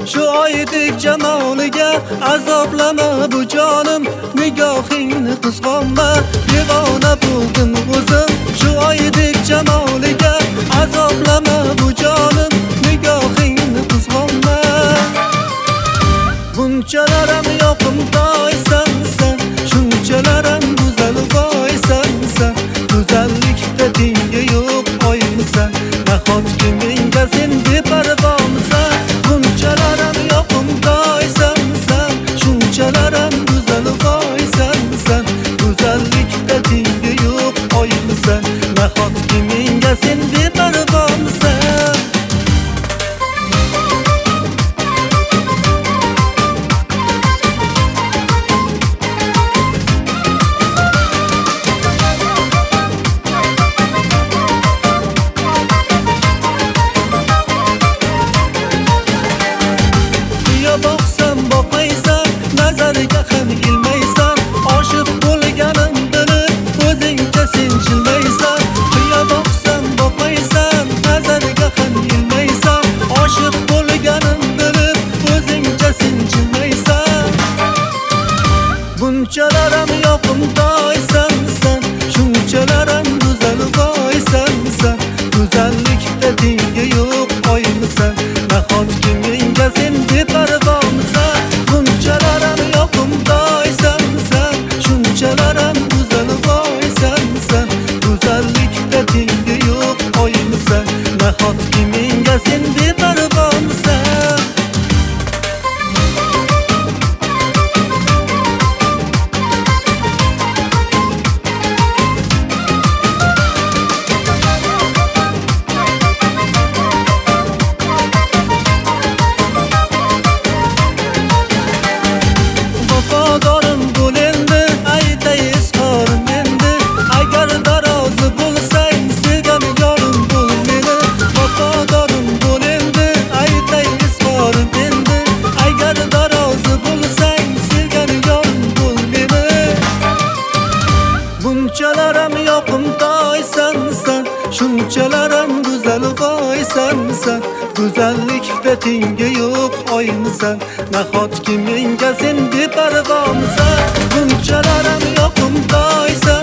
Shu oydek jamoliga azoblama bu jonim, nigohingni qizg'onma, devona bo'ldim o'zim. Shu oydek jamoliga azoblama bu jonim, nigohingni qizg'onma. Bunchalaram yoqimtoysan sen, shunchalaram go'zal voysan sen. Go'zallikda tengi yo'q oymisan, nahotki menga sen beparvomisan. Bunchalaram yoqimtoysan sen, shunchalaram go'zal voysan sen. Go'zallikda tengi yo'q oymisan, nahotki menga sen beparvomisan. Boqsam boqmaysan, nazariga ham ilmaysan. Oshiq bo'lganim bilib, o'zingcha sen jilmaysan. Qiya boqsam boqmaysan, nazariga ham ilmaysan. Oshiq bo'lganim bilib, o'zingcha sen jilmaysan. Bunchalaram yoqimtoysan sen, shunchalaram go'zal voysan sen. Go'zallikda tengi yo'q oymisan, nahotki menga sen beparvomisan. Bunchalaram yoqimtoysan sen, shunchalaram go'zal voysan sen. Go'zallikda tengi yo'q oymisan, nahotki menga sen beparvomisan. Vafodorim bo'l endi, aytay izhorim endi. Agar darozi bo'lsang, sevgan yorim bo'l meni. Vafodorim bo'l endi, aytay izhorim endi. Agar darozi bo'lsang, sevgan yorim bo'l meni. Bunchalaram yoqimtoysan sen, shunchalaram go'zal voysan sen. Go'zallikda tengi yo'q oymisan, nahotki menga sen beparvomisan. Bunchalaram yoqimtoysan